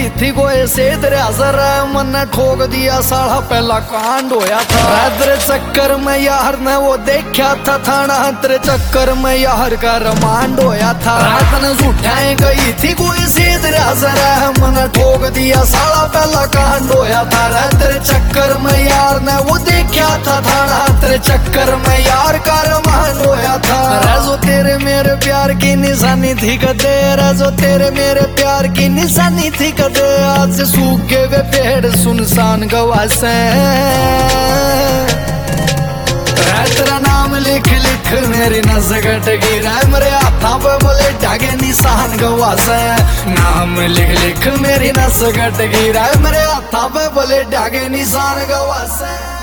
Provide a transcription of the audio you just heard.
गई थी कोई से तेरे असर मन ठोक दिया साला पहला कांड होया था। तेरे चक्कर में यार ने वो देखा था थाना, तेरे चक्कर में यार का रमांड होया था। रात ने उठाए गई थी कोई से तेरे असर मन ठोक दिया साला पहला कांड होया था। तेरे चक्कर में यार ने वो देखा था थाना, तेरे चक्कर में यार का रमांड होया था। जो तेरे मेरे प्यार की निशानी थी कदे, जो तेरे मेरे प्यार की निशानी थी कदे, आज सूखे वे पेड़ सुनसान गवासे। तेरा नाम लिख लिख मेरी नस कट गई, मेरे हाथों पे बोले जागे निशान गवासे। नाम लिख लिख मेरी नस कट गई, मेरे हाथों पे बोले जागे निशान गवासे।